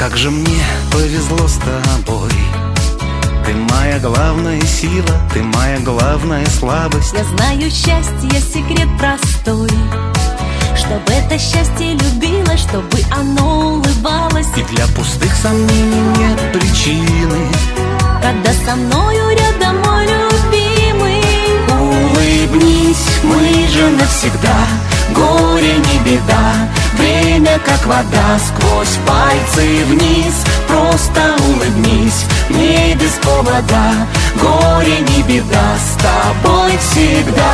как же мне повезло с тобой. Ты моя главная сила, ты моя главная слабость. Я знаю счастье, секрет простой, чтобы это счастье любило, чтобы оно улыбалось. И для пустых сомнений нет причины, когда со мною рядом мой любимый. Улыбнись, мы же навсегда, горе не беда. Время как вода, сквозь пальцы вниз. Просто улыбнись, мне без повода. Горе не беда, с тобой всегда.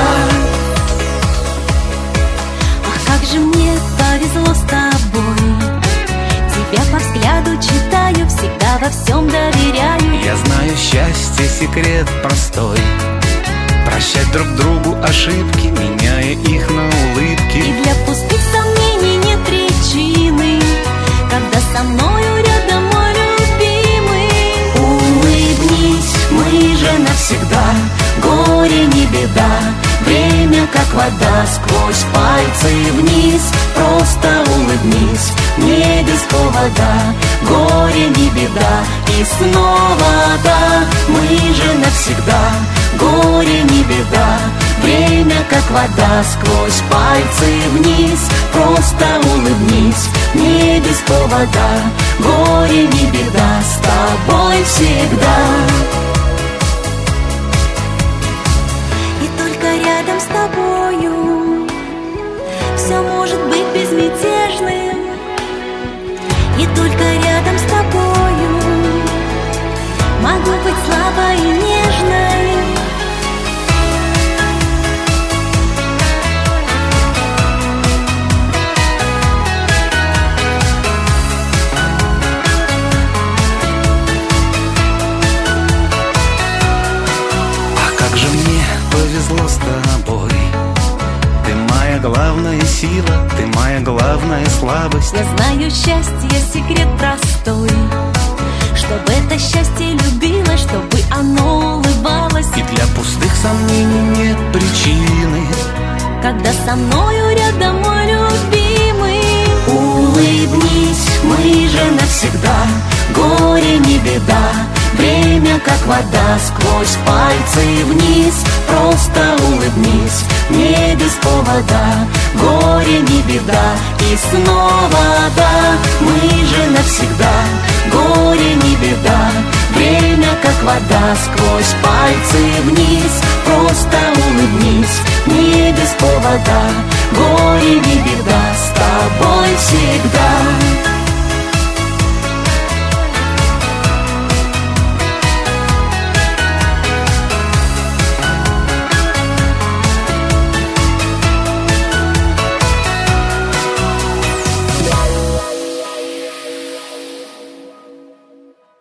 Ах, как же мне повезло с тобой. Тебя по взгляду читаю, всегда во всем доверяю. Я знаю счастье, секрет простой, прощать друг другу ошибки, меняя их на улыбки. И для пустых сомнений нет причины, когда со мною рядом мой любимый. Улыбнись, мы же навсегда, горе не беда. Время как вода, сквозь пальцы вниз. Просто улыбнись, мне без повода. Горе не беда, и снова да. Мы же навсегда, горе не беда. Время как вода, сквозь пальцы вниз. Просто улыбнись, мне без повода. Горе не беда, с тобой всегда. И только рядом с тобою все может быть безмятежным. И только рядом с тобою могу быть слабой и нежной. Повезло с тобой. Ты моя главная сила, ты моя главная слабость. Я знаю счастье, секрет простой, чтобы это счастье любило, чтобы оно улыбалось. И для пустых сомнений нет причины, когда со мною рядом мой любимый. Улыбнись, мы же навсегда, горе не беда. Время как вода, сквозь пальцы вниз. Просто улыбнись, мне без повода. Горе не беда, и снова да. Мы же навсегда, горе не беда. Время как вода, сквозь пальцы вниз. Просто улыбнись, мне без повода. Горе не беда, с тобой всегда.